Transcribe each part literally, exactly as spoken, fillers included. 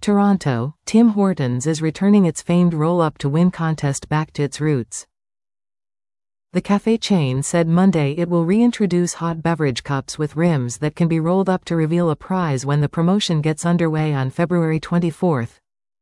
Toronto, Tim Hortons is returning its famed roll-up to win contest back to its roots. The cafe chain said Monday it will reintroduce hot beverage cups with rims that can be rolled up to reveal a prize when the promotion gets underway on February twenty-fourth.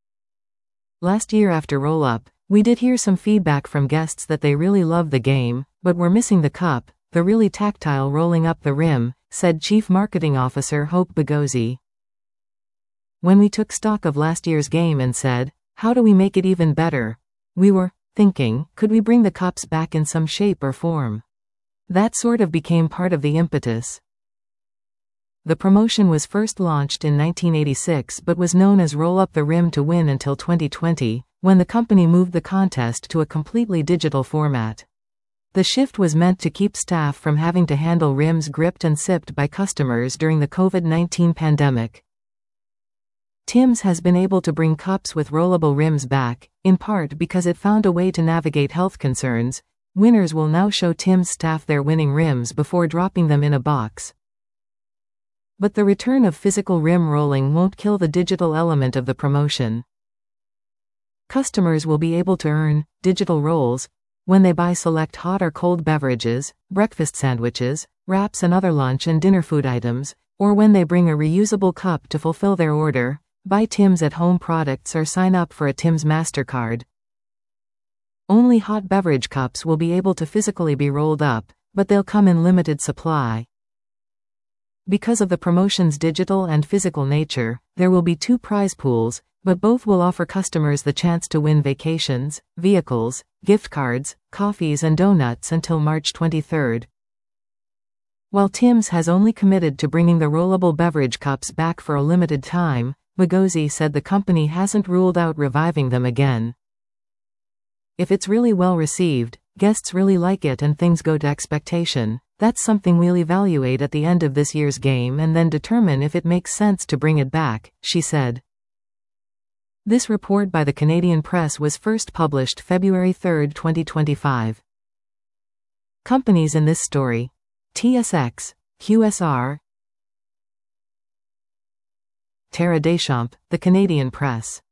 Last year after roll-up, we did hear some feedback from guests that they really loved the game, but were missing the cup, the really tactile rolling up the rim, said Chief Marketing Officer Hope Bagozzi. When we took stock of last year's game and said, how do we make it even better? We were thinking, could we bring the cups back in some shape or form? That sort of became part of the impetus. The promotion was first launched in nineteen eighty-six but was known as Roll Up the Rim to Win until twenty twenty, when the company moved the contest to a completely digital format. The shift was meant to keep staff from having to handle rims gripped and sipped by customers during the COVID nineteen pandemic. Tim's has been able to bring cups with rollable rims back, in part because it found a way to navigate health concerns. Winners will now show Tim's staff their winning rims before dropping them in a box. But the return of physical rim rolling won't kill the digital element of the promotion. Customers will be able to earn digital rolls when they buy select hot or cold beverages, breakfast sandwiches, wraps and other lunch and dinner food items, or when they bring a reusable cup to fulfill their order, buy Tim's at home products or sign up for a Tim's MasterCard. Only hot beverage cups will be able to physically be rolled up, but they'll come in limited supply. Because of the promotion's digital and physical nature, there will be two prize pools, but both will offer customers the chance to win vacations, vehicles, gift cards, coffees and donuts until March twenty-third. While Tim's has only committed to bringing the rollable beverage cups back for a limited time, Bagozzi said the company hasn't ruled out reviving them again. If it's really well received, guests really like it and things go to expectation, that's something we'll evaluate at the end of this year's game and then determine if it makes sense to bring it back, she said. This report by the Canadian Press was first published February third, twenty twenty-five. Companies in this story: T S X, Q S R, Tara Deschamps, The Canadian Press.